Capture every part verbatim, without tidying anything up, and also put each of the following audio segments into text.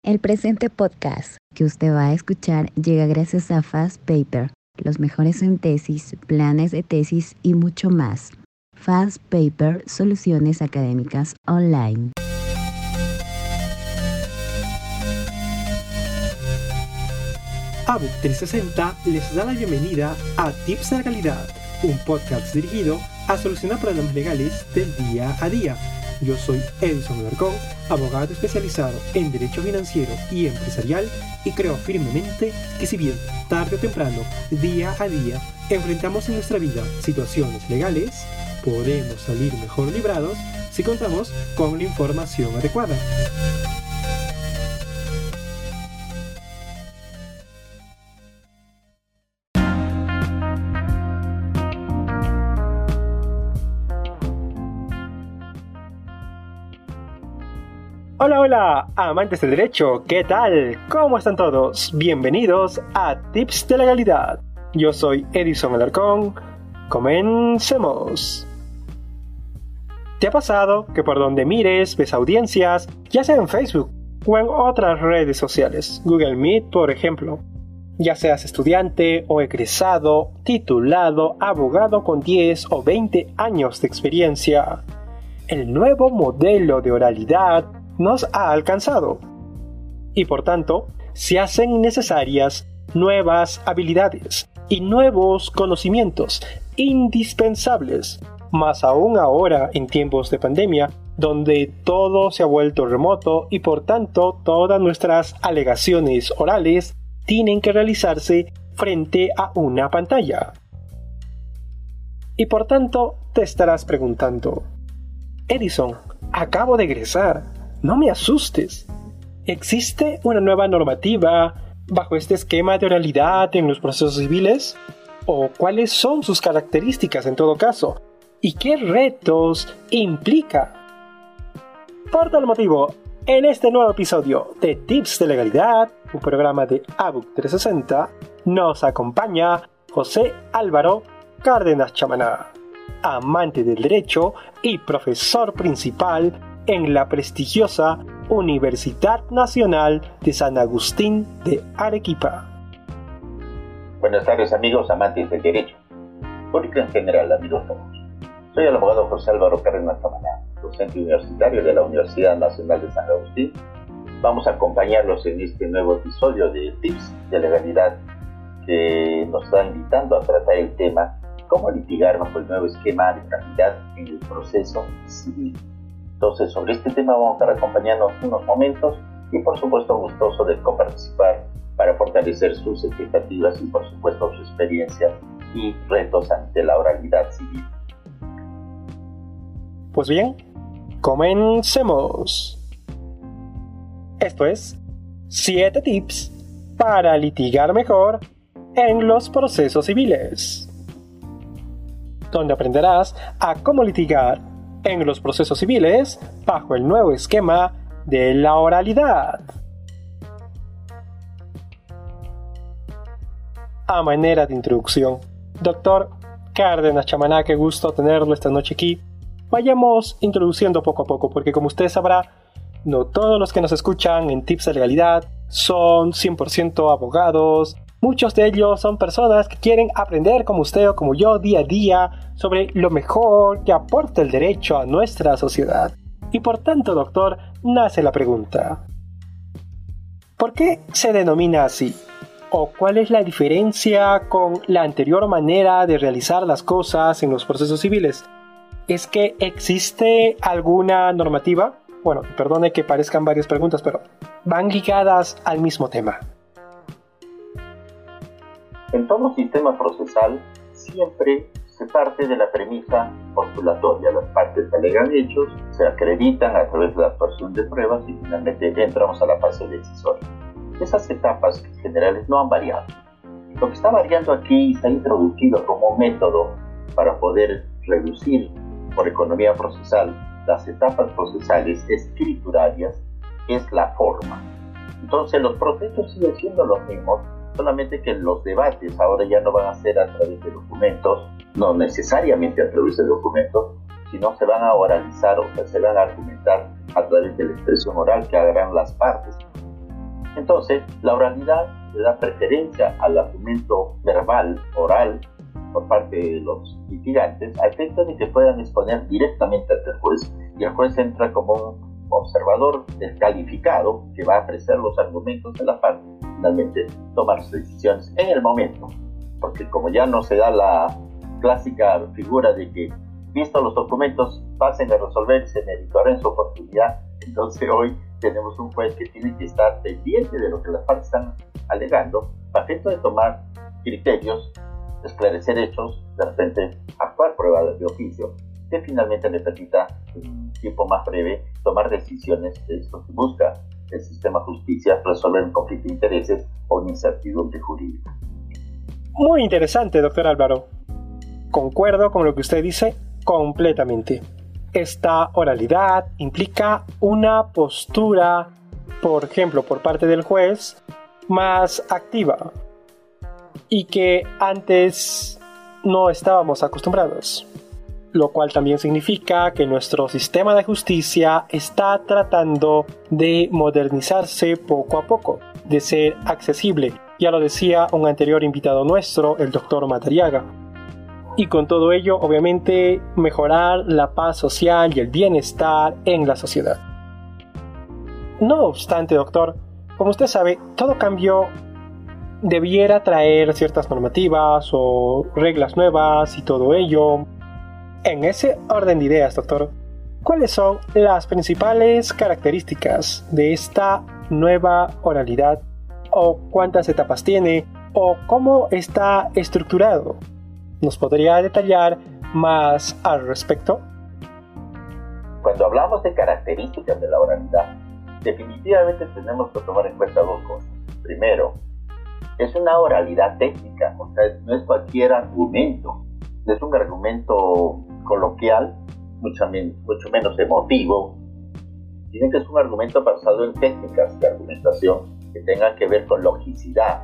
El presente podcast que usted va a escuchar llega gracias a Fast Paper, los mejores en tesis, planes de tesis y mucho más. Fast Paper, soluciones académicas online. ABUC trescientos sesenta les da la bienvenida a Tips de Legalidad, un podcast dirigido a solucionar problemas legales del día a día. Yo soy Edison Alarcón, abogado especializado en Derecho Financiero y Empresarial, y creo firmemente que si bien tarde o temprano, día a día, enfrentamos en nuestra vida situaciones legales, podemos salir mejor librados si contamos con la información adecuada. Hola, hola, amantes del derecho, ¿qué tal? ¿Cómo están todos? Bienvenidos a Tips de Legalidad. Yo soy Edison Alarcón. Comencemos. ¿Te ha pasado que por donde mires ves audiencias, ya sea en Facebook o en otras redes sociales, Google Meet por ejemplo? Ya seas estudiante o egresado, titulado, abogado con diez o veinte años de experiencia, el nuevo modelo de oralidad nos ha alcanzado y por tanto se hacen necesarias nuevas habilidades y nuevos conocimientos indispensables, más aún ahora en tiempos de pandemia donde todo se ha vuelto remoto y por tanto todas nuestras alegaciones orales tienen que realizarse frente a una pantalla. Y por tanto te estarás preguntando: Edison, acabo de egresar, no me asustes. ¿Existe una nueva normativa bajo este esquema de oralidad en los procesos civiles? ¿O cuáles son sus características en todo caso? ¿Y qué retos implica? Por tal motivo, en este nuevo episodio de Tips de Legalidad, un programa de ABUC trescientos sesenta, nos acompaña José Álvaro Cárdenas Chamaná, amante del derecho y profesor principal en la prestigiosa Universidad Nacional de San Agustín de Arequipa. Buenas tardes, amigos amantes del derecho, público en general, amigos todos. Soy el abogado José Álvaro Cárdenas Chamaná, docente universitario de la Universidad Nacional de San Agustín. Vamos a acompañarlos en este nuevo episodio de Tips de Legalidad, que nos está invitando a tratar el tema cómo litigar bajo el nuevo esquema de calidad en el proceso civil. Entonces, sobre este tema vamos a estar acompañándonos unos momentos y, por supuesto, gustoso de coparticipar para fortalecer sus expectativas y, por supuesto, su experiencia y retos ante la oralidad civil. Pues bien, comencemos. Esto es siete tips para litigar mejor en los procesos civiles, donde aprenderás a cómo litigar en los procesos civiles bajo el nuevo esquema de la oralidad. A manera de introducción, doctor Cárdenas Chamaná, qué gusto tenerlo esta noche aquí. Vayamos introduciendo poco a poco, porque como usted sabrá, no todos los que nos escuchan en Tips de Legalidad son cien por ciento abogados. Muchos de ellos son personas que quieren aprender como usted o como yo día a día sobre lo mejor que aporta el derecho a nuestra sociedad. Y por tanto, doctor, nace la pregunta: ¿por qué se denomina así? ¿O cuál es la diferencia con la anterior manera de realizar las cosas en los procesos civiles? ¿Es que existe alguna normativa? Bueno, perdone que parezcan varias preguntas, pero van ligadas al mismo tema. En todo sistema procesal siempre se parte de la premisa postulatoria. Las partes alegan hechos, se acreditan a través de la actuación de pruebas y finalmente entramos a la fase decisoria. Esas etapas generales no han variado. Lo que está variando aquí se ha introducido como método para poder reducir por economía procesal las etapas procesales escriturarias es la forma. Entonces los procesos siguen siendo los mismos, solamente que los debates ahora ya no van a ser a través de documentos, no necesariamente a través de documentos, sino se van a oralizar, o sea, se van a argumentar a través de la expresión oral que hagan las partes. Entonces, la oralidad le da preferencia al argumento verbal, oral, por parte de los litigantes, a efectos de que puedan exponer directamente ante el juez, y el juez entra como un observador descalificado que va a apreciar los argumentos de la parte y finalmente tomar sus decisiones en el momento, porque como ya no se da la clásica figura de que, visto los documentos, pasen a resolver y se meditará en su oportunidad, entonces hoy tenemos un juez que tiene que estar pendiente de lo que las partes están alegando, a efecto de tomar criterios, esclarecer hechos, de repente actuar pruebas de oficio, que finalmente le permita en un tiempo más breve tomar decisiones de esto que busca el sistema de justicia, resolver un conflicto de intereses o una incertidumbre jurídica. Muy interesante, doctor Álvaro. Concuerdo con lo que usted dice completamente. Esta oralidad implica una postura, por ejemplo, por parte del juez, más activa y que antes no estábamos acostumbrados, lo cual también significa que nuestro sistema de justicia está tratando de modernizarse poco a poco, de ser accesible. Ya lo decía un anterior invitado nuestro, el doctor Madariaga. Y con todo ello, obviamente, mejorar la paz social y el bienestar en la sociedad. No obstante, doctor, como usted sabe, todo cambio debiera traer ciertas normativas o reglas nuevas y todo ello. En ese orden de ideas, doctor, ¿cuáles son las principales características de esta nueva oralidad? ¿O cuántas etapas tiene? ¿O cómo está estructurado? ¿Nos podría detallar más al respecto? Cuando hablamos de características de la oralidad, definitivamente tenemos que tomar en cuenta dos cosas. Primero, es una oralidad técnica, o sea, no es cualquier argumento, no es un argumento coloquial, mucho, men- mucho menos emotivo, sino que es un argumento basado en técnicas de argumentación que tengan que ver con logicidad,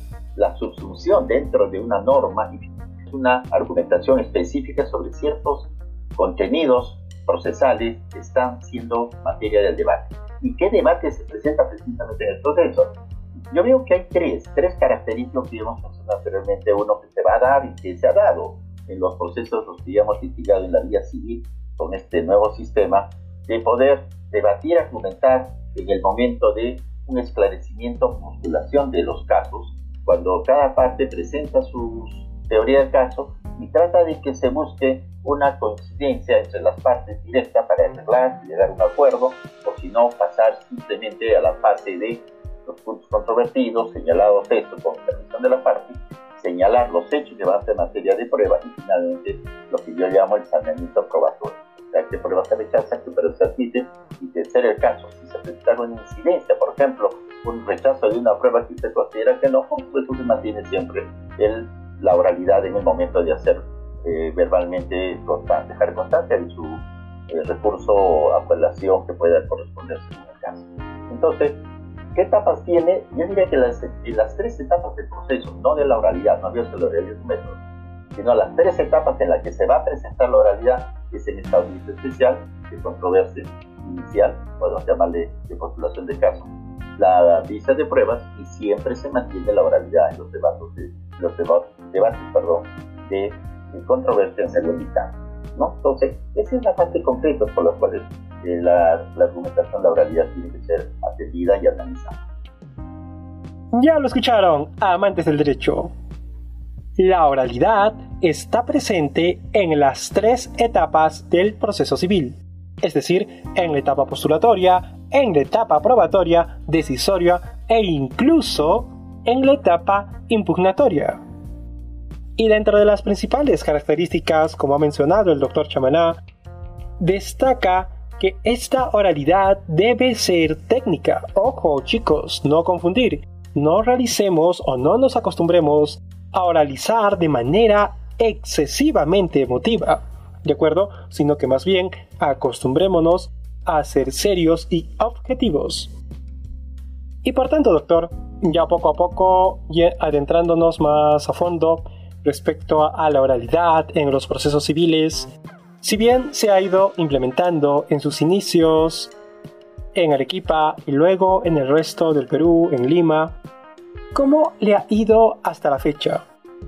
la subsunción dentro de una norma y es una argumentación específica sobre ciertos contenidos procesales que están siendo materia del debate. ¿Y qué debate se presenta precisamente en el proceso? Yo veo que hay tres, tres características que hemos mencionado anteriormente, uno que se va a dar y que se ha dado en los procesos los que ya hemos litigado en la vía civil con este nuevo sistema, de poder debatir, argumentar en el momento de un esclarecimiento, postulación de los casos, cuando cada parte presenta su teoría del caso y trata de que se busque una coincidencia entre las partes directa para arreglar y llegar a un acuerdo, o si no, pasar simplemente a la parte de los puntos controvertidos, señalados esto con permisión de la parte, señalar los hechos que van a ser materia de prueba y finalmente lo que yo llamo el saneamiento probatorio. O sea, qué prueba se rechaza, qué prueba se admite, y de ser el caso, si se presenta una incidencia, por ejemplo, un rechazo de una prueba que usted considera que no, pues usted mantiene siempre el, la oralidad en el momento de hacer eh, verbalmente constante, dejar constancia de su eh, recurso o apelación que pueda corresponderse en el caso. Entonces, ¿qué etapas tiene? Yo diría que las, las tres etapas del proceso, no de la oralidad, no veo que la oralidad es un método, sino las tres etapas en las que se va a presentar la oralidad, es en estado especial, de controversia inicial, podemos llamarle de postulación de caso, la vista de pruebas y siempre se mantiene la oralidad en los debates, de, los debates, debates perdón, de, de controversia en el dictamen, ¿no? Entonces, esa es la parte concreta por la cual eh, la, la argumentación, la oralidad tiene que ser atendida y analizada. Ya lo escucharon, amantes del derecho. La oralidad está presente en las tres etapas del proceso civil, es decir, en la etapa postulatoria, en la etapa probatoria, decisoria e incluso en la etapa impugnatoria. Y dentro de las principales características, como ha mencionado el doctor Chamaná, destaca que esta oralidad debe ser técnica. Ojo, chicos, no confundir. No realicemos o no nos acostumbremos a oralizar de manera excesivamente emotiva, ¿de acuerdo? Sino que más bien acostumbrémonos a ser serios y objetivos. Y por tanto, doctor, ya poco a poco, ya adentrándonos más a fondo respecto a la oralidad en los procesos civiles, si bien se ha ido implementando en sus inicios en Arequipa y luego en el resto del Perú, en Lima. ¿Cómo le ha ido hasta la fecha?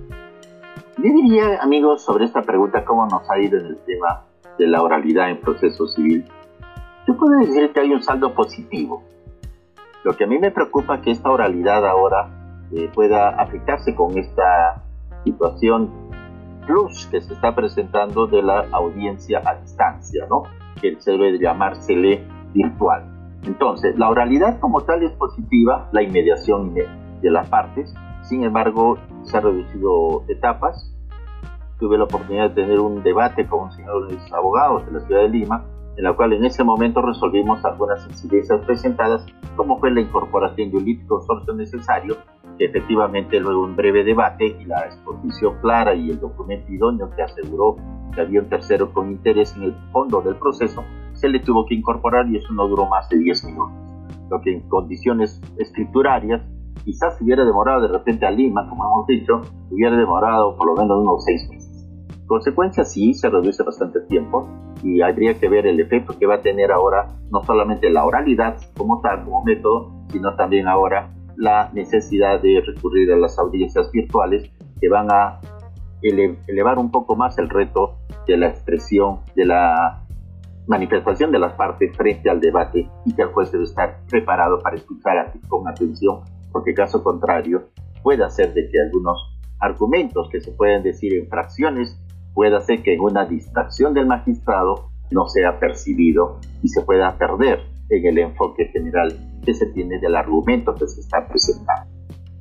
Yo diría, amigos, sobre esta pregunta, ¿cómo nos ha ido en el tema de la oralidad en proceso civil? Yo puedo decir que hay un saldo positivo. Lo que a mí me preocupa es que esta oralidad ahora eh, pueda afectarse con esta situación plus que se está presentando de la audiencia a distancia, ¿no? Que se debe llamársele virtual. Entonces, la oralidad como tal es positiva, la inmediación de, de las partes. Sin embargo, se han reducido etapas. Tuve la oportunidad de tener un debate con un señor abogados de la ciudad de Lima, en la cual en ese momento resolvimos algunas incidencias presentadas, como fue la incorporación de un litigio consorcio necesario, que efectivamente luego un breve debate y la exposición clara y el documento idóneo que aseguró que había un tercero con interés en el fondo del proceso, se le tuvo que incorporar y eso no duró más de diez minutos. Lo que en condiciones escriturarias, quizás si hubiera demorado de repente a Lima, como hemos dicho, hubiera demorado por lo menos unos seis meses. Consecuencia, sí, se reduce bastante tiempo y habría que ver el efecto que va a tener ahora no solamente la oralidad como tal, como método, sino también ahora la necesidad de recurrir a las audiencias virtuales que van a ele- elevar un poco más el reto de la expresión, de la manifestación de las partes frente al debate y que el juez debe estar preparado para escuchar con atención, porque caso contrario puede hacer de que algunos argumentos que se pueden decir en fracciones puede hacer que en una distracción del magistrado no sea percibido y se pueda perder en el enfoque general que se tiene del argumento que se está presentando.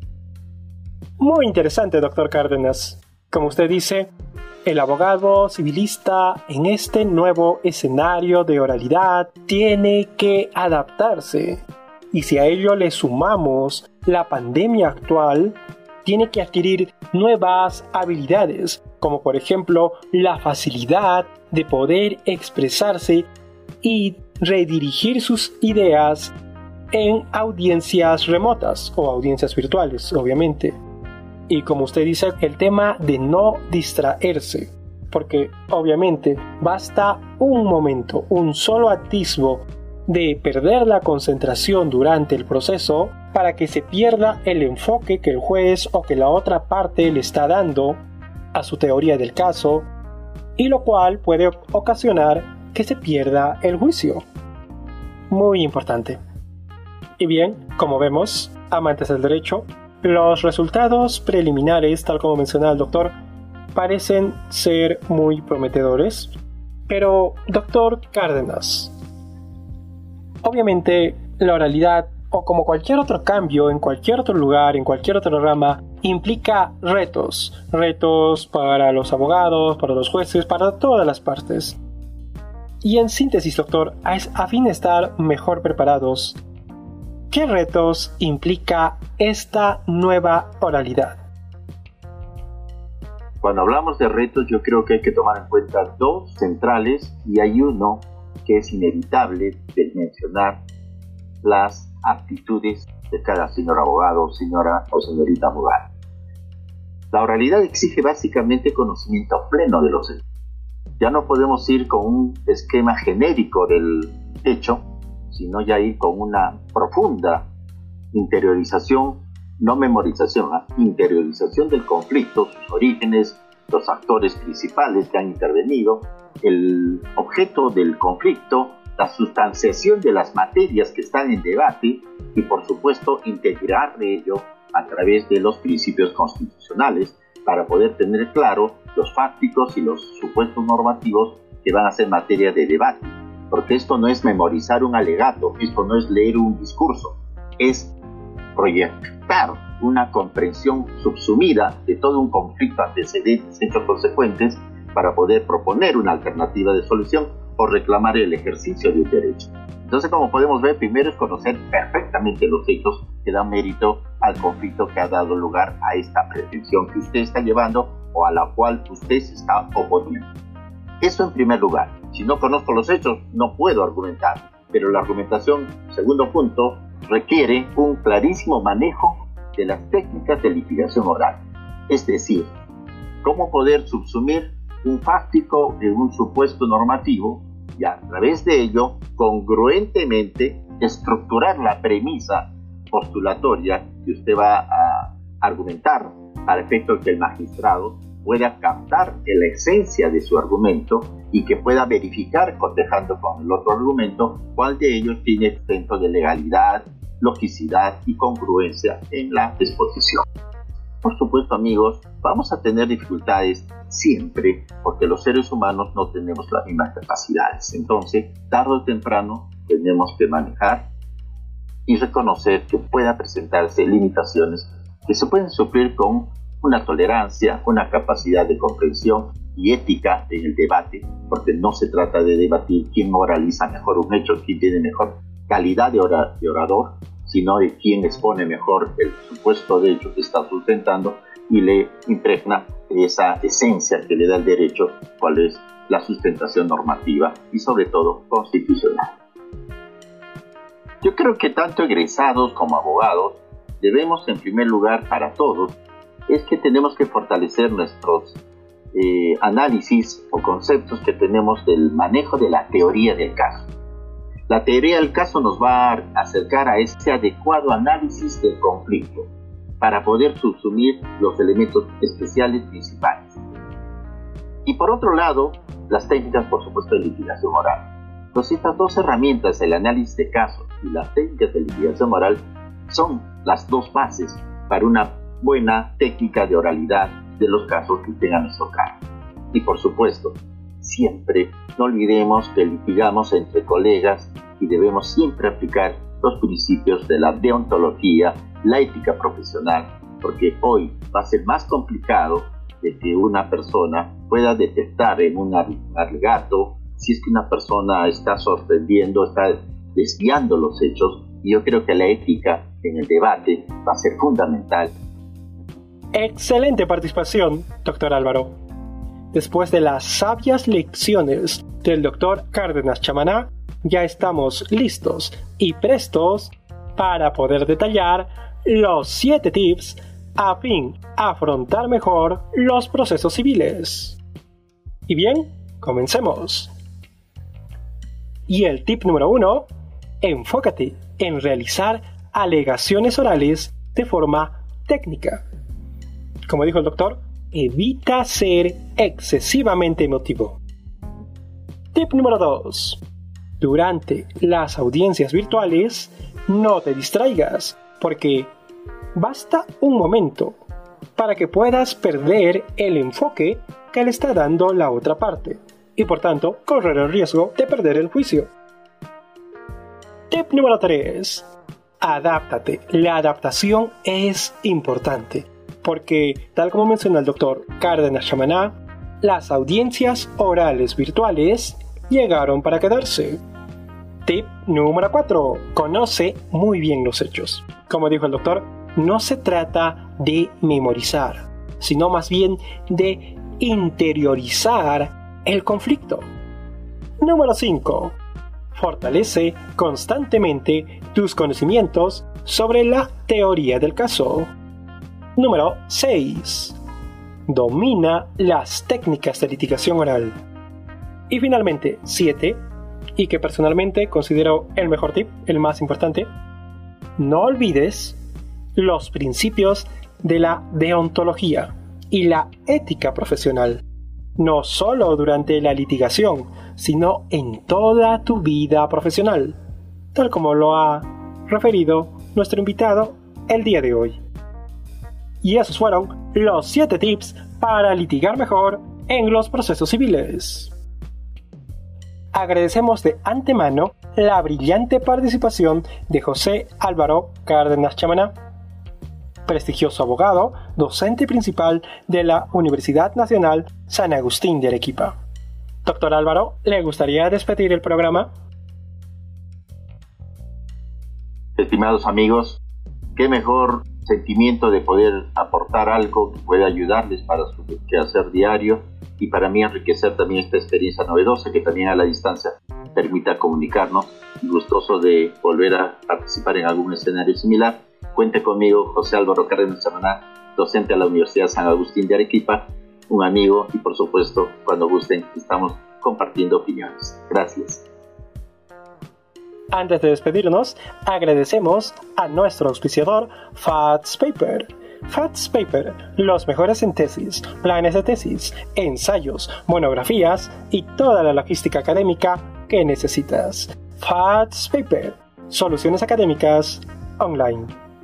Muy interesante, doctor Cárdenas. Como usted dice, el abogado civilista en este nuevo escenario de oralidad tiene que adaptarse. Y si a ello le sumamos la pandemia actual, tiene que adquirir nuevas habilidades, como por ejemplo la facilidad de poder expresarse y redirigir sus ideas en audiencias remotas o audiencias virtuales, obviamente. Y como usted dice, el tema de no distraerse, porque obviamente basta un momento, un solo atisbo de perder la concentración durante el proceso para que se pierda el enfoque que el juez o que la otra parte le está dando a su teoría del caso, y lo cual puede ocasionar que se pierda el juicio. Muy importante. Y bien, como vemos, amantes del derecho, los resultados preliminares, tal como mencionaba el doctor, parecen ser muy prometedores. Pero, doctor Cárdenas, obviamente la oralidad, o como cualquier otro cambio en cualquier otro lugar, en cualquier otra rama, implica retos. Retos para los abogados, para los jueces, para todas las partes. Y en síntesis, doctor, a, a fin de estar mejor preparados, ¿qué retos implica esta nueva oralidad? Cuando hablamos de retos, yo creo que hay que tomar en cuenta dos centrales y hay uno que es inevitable de mencionar: las aptitudes de cada señor abogado, señora o señorita abogada. La oralidad exige básicamente conocimiento pleno de los hechos. Ya no podemos ir con un esquema genérico del hecho, sino ya ir con una profunda interiorización, no memorización, ¿eh? interiorización del conflicto, sus orígenes, los actores principales que han intervenido, el objeto del conflicto, la sustanciación de las materias que están en debate y, por supuesto, integrar de ello a través de los principios constitucionales para poder tener claro los fácticos y los supuestos normativos que van a ser materia de debate. Porque esto no es memorizar un alegato, esto no es leer un discurso, es proyectar una comprensión subsumida de todo un conflicto, antecedentes, hechos consecuentes, para poder proponer una alternativa de solución o reclamar el ejercicio de un derecho. Entonces, como podemos ver, primero es conocer perfectamente los hechos que dan mérito al conflicto que ha dado lugar a esta pretensión que usted está llevando o a la cual usted se está oponiendo. Eso en primer lugar. Si no conozco los hechos, no puedo argumentar. Pero la argumentación, segundo punto, requiere un clarísimo manejo de las técnicas de litigación oral. Es decir, cómo poder subsumir un fáctico en un supuesto normativo y a través de ello, congruentemente, estructurar la premisa postulatoria que usted va a argumentar, para efecto que el magistrado pueda captar la esencia de su argumento y que pueda verificar, cotejando con el otro argumento, cuál de ellos tiene exento de legalidad, logicidad y congruencia en la exposición. Por supuesto, amigos, vamos a tener dificultades siempre, porque los seres humanos no tenemos las mismas capacidades. Entonces, tarde o temprano, tenemos que manejar y reconocer que pueda presentarse limitaciones que se pueden suplir con una tolerancia, una capacidad de comprensión y ética en el debate, porque no se trata de debatir quién oraliza mejor un hecho, quién tiene mejor calidad de, ora, de orador, sino de quién expone mejor el supuesto de hecho que está sustentando y le impregna esa esencia que le da el derecho, cuál es la sustentación normativa y sobre todo constitucional. Yo creo que tanto egresados como abogados debemos, en primer lugar, para todos, es que tenemos que fortalecer nuestros eh, análisis o conceptos que tenemos del manejo de la teoría del caso. La teoría del caso nos va a acercar a ese adecuado análisis del conflicto para poder subsumir los elementos especiales principales. Y por otro lado, las técnicas, por supuesto, de litigación oral. Entonces, estas dos herramientas, el análisis de casos y las técnicas de litigación oral, son las dos bases para una buena técnica de oralidad de los casos que tengan nuestro cargo. Y por supuesto, siempre no olvidemos que litigamos entre colegas y debemos siempre aplicar los principios de la deontología, la ética profesional, porque hoy va a ser más complicado de que una persona pueda detectar en un alegato si es que una persona está sorprendiendo, está desviando los hechos, y yo creo que la ética en el debate va a ser fundamental. Excelente participación, doctor Álvaro. Después de las sabias lecciones del doctor Cárdenas Chamaná, ya estamos listos y prestos para poder detallar los siete tips a fin de afrontar mejor los procesos civiles. Y bien, comencemos. Y el tip número uno, enfócate en realizar alegaciones orales de forma técnica. Como dijo el doctor, evita ser excesivamente emotivo. Tip número dos. Durante las audiencias virtuales, no te distraigas, porque basta un momento para que puedas perder el enfoque que le está dando la otra parte, y por tanto, correr el riesgo de perder el juicio. Tip número tres. Adáptate. La adaptación es importante, porque, tal como menciona el doctor Cárdenas Chamaná, las audiencias orales virtuales llegaron para quedarse. Tip número cuatro. Conoce muy bien los hechos. Como dijo el doctor, no se trata de memorizar, sino más bien de interiorizar el conflicto. Número cinco. Fortalece constantemente tus conocimientos sobre la teoría del caso. Número seis. Domina las técnicas de litigación oral. Y finalmente, siete, y que personalmente considero el mejor tip, el más importante, no olvides los principios de la deontología y la ética profesional, no solo durante la litigación, sino en toda tu vida profesional, tal como lo ha referido nuestro invitado el día de hoy. Y esos fueron los siete tips para litigar mejor en los procesos civiles. Agradecemos de antemano la brillante participación de José Álvaro Cárdenas Chamaná, prestigioso abogado, docente principal de la Universidad Nacional San Agustín de Arequipa. Doctor Álvaro, ¿le gustaría despedir el programa? Estimados amigos, qué mejor sentimiento de poder aportar algo que pueda ayudarles para su quehacer diario y para mí enriquecer también esta experiencia novedosa que también a la distancia permita comunicarnos. Gustoso de volver a participar en algún escenario similar. Cuente conmigo, José Álvaro Cárdenas Chamaná, docente de la Universidad San Agustín de Arequipa, un amigo y por supuesto, cuando gusten, estamos compartiendo opiniones. Gracias. Antes de despedirnos, agradecemos a nuestro auspiciador FATSpaper. FATSpaper, los mejores en tesis, planes de tesis, ensayos, monografías y toda la logística académica que necesitas. FATSpaper, soluciones académicas online.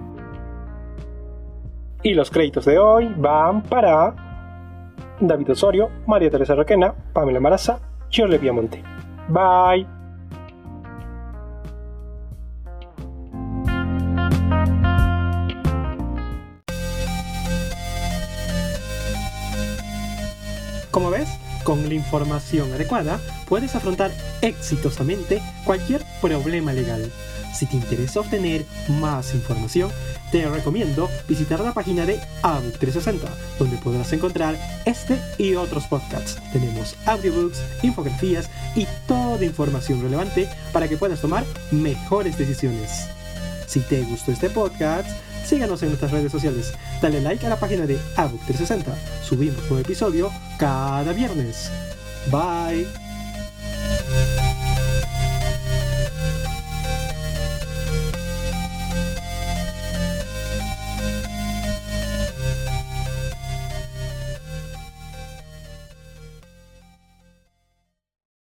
Y los créditos de hoy van para David Osorio, María Teresa Requena, Pamela Maraza, Shirley Viamonte. Bye. Como ves, con la información adecuada puedes afrontar exitosamente cualquier problema legal. Si te interesa obtener más información, te recomiendo visitar la página de ABUC trescientos sesenta, donde podrás encontrar este y otros podcasts. Tenemos audiobooks, infografías y toda información relevante para que puedas tomar mejores decisiones. Si te gustó este podcast, síganos en nuestras redes sociales. Dale like a la página de ABUC trescientos sesenta. Subimos un episodio cada viernes. Bye.